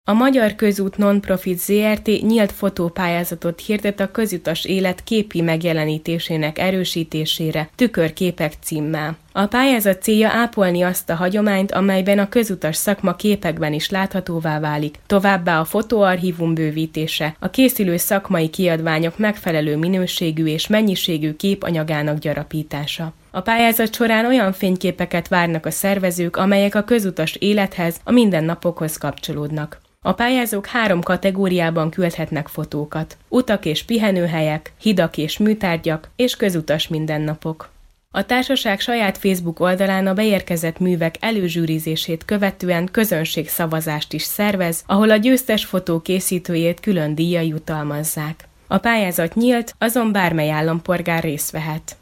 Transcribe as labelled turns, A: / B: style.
A: A Magyar Közút Nonprofit Zrt. Nyílt fotópályázatot hirdet a közutas élet képi megjelenítésének erősítésére, Tükörképek címmel. A pályázat célja ápolni azt a hagyományt, amelyben a közutas szakma képekben is láthatóvá válik, továbbá a fotóarchívum bővítése, a készülő szakmai kiadványok megfelelő minőségű és mennyiségű képanyagának gyarapítása. A pályázat során olyan fényképeket várnak a szervezők, amelyek a közutas élethez, a mindennapokhoz kapcsolódnak. A pályázók 3 kategóriában küldhetnek fotókat: utak és pihenőhelyek, hidak és műtárgyak és közutas mindennapok. A társaság saját Facebook oldalán a beérkezett művek előzsűrizését követően közönségszavazást is szervez, ahol a győztes fotó készítőjét külön díjjal jutalmazzák. A pályázat nyílt, azon bármely állampolgár részt vehet.